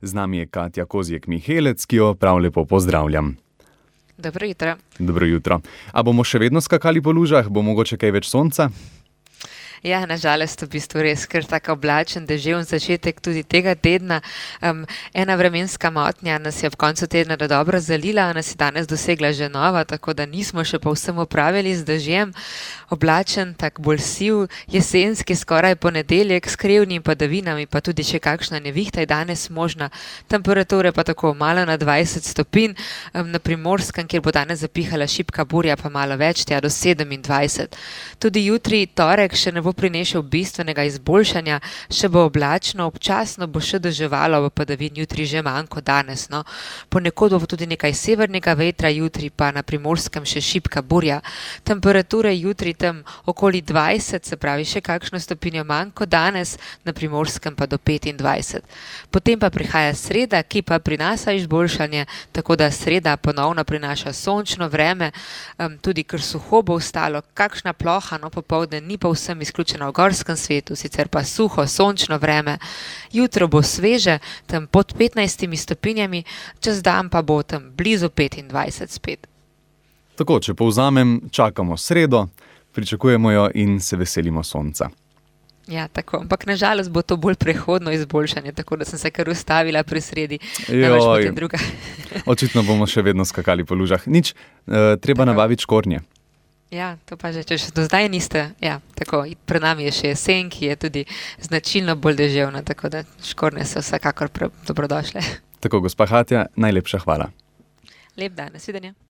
Z nami je Katja Kozjek-Mihelec, ki jo prav lepo pozdravljam. Dobro jutro. Dobro jutro. A bomo še vedno skakali po lužah? Bo mogoče kaj več sonca? Ja, nažalost, v bistvu res kar tako oblačen, deževen začetek tudi tega tedna. Ena vremenska motnja nas je ob koncu tedna dobro zalila, nas je danes dosegla že nova, tako da nismo še povsem opravili z dežjem. Oblačen, tak bolj siv, jesenski, skoraj ponedeljek, s krivnimi padavinami, pa tudi še kakšna nevihta je danes možna. Temperature pa tako malo na 20 stopinj, na Primorskem, kjer bo danes zapihala šibka burja, pa malo več, tja do 27. Tudi jutri, torek, še ne bo prinešel bistvenega izboljšanja, še bo oblačno, občasno bo še deževalo, v padavin jutri že manj kot danes. No. Ponekod bo tudi nekaj severnega vetra, jutri pa na Primorskem še šibka burja. Temperature jutri tam okoli 20, se pravi še kakšno stopinjo manj kot danes, na Primorskem pa do 25. Potem pa prihaja sreda, ki pa prinaša izboljšanje, tako da sreda ponovno prinaša sončno vreme, tudi kar suho bo ostalo, kakšna ploha, no popoldne ni pa vsem izključena v gorskem svetu, sicer pa suho, sončno vreme. Jutro bo sveže, tam pod 15 stopinjami, čez dan pa bo tam blizu 25 spet. Tako, če povzamem, čakamo sredo, pričakujemo jo in se veselimo sonca. Ja, tako, ampak nažalost bo to bolj prehodno izboljšanje, tako da sem se kar ustavila pri sredi, največ potem druga. Očitno bomo še vedno skakali po lužah. Nič, treba nabaviti škornje. Ja, to pa že, če še do zdaj niste, ja, tako, pred nami je še jesen, ki je tudi značilno bolj deževna, tako da škornje so vsekakor dobrodošle. Tako, gospa Katja, najlepša hvala. Lep dan, nasvidenje.